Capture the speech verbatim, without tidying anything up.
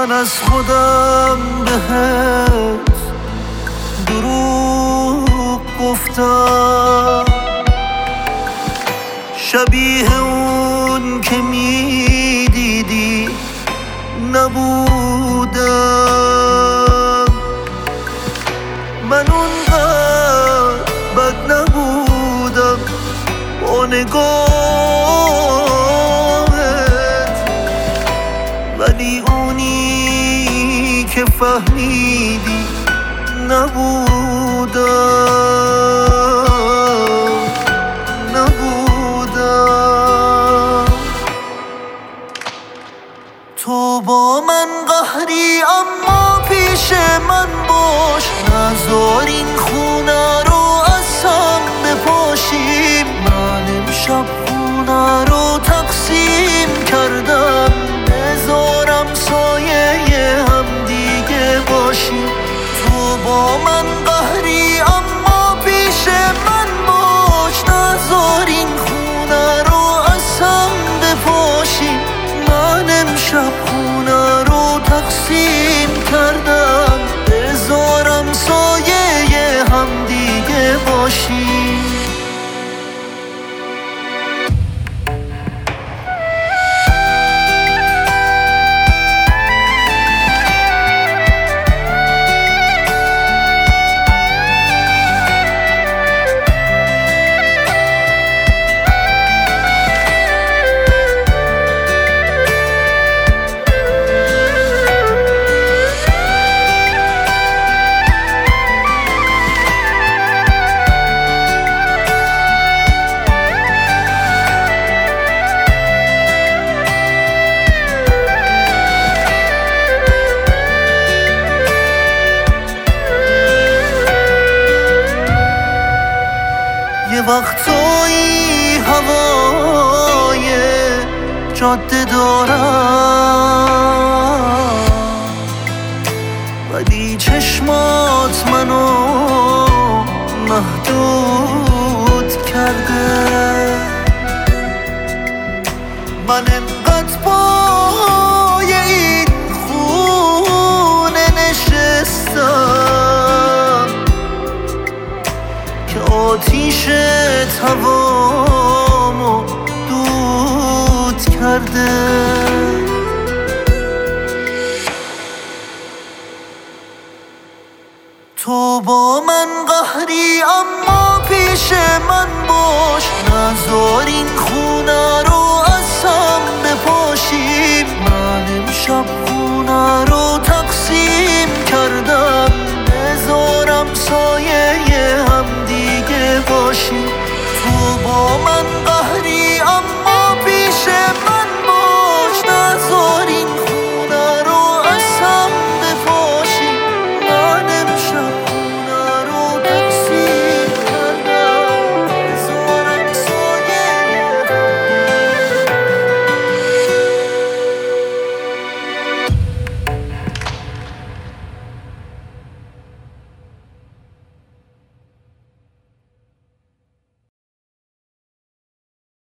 من از خودم بهت دروغ گفتم، شبیه اون که میدیدی نبودم. من اونقدر بد نبودم با نگاهت، ولی اونی که فهمیدی نبودم نبودم. تو با من قهری اما پیش من باش، نذار این خونه رو از هم بپاشیم. من امشب خونه رو تقسیم کردم، بذارم سایه هم دیگه باشیم. تو با من قهری اما پیش من باش، نذار این خونه رو از هم بپاشیم. من امشب خونه رو تقسیم کردم، بذارم سایه هم دیگه باشیم. یه وقتایی هوای جاده دارم، ولی چشمات منو محدود کرده. من انقدر پای این خونه نشستم که آتیش هوامو دود کرده. تو با من قهری اما پیش من باش، نذار این خونه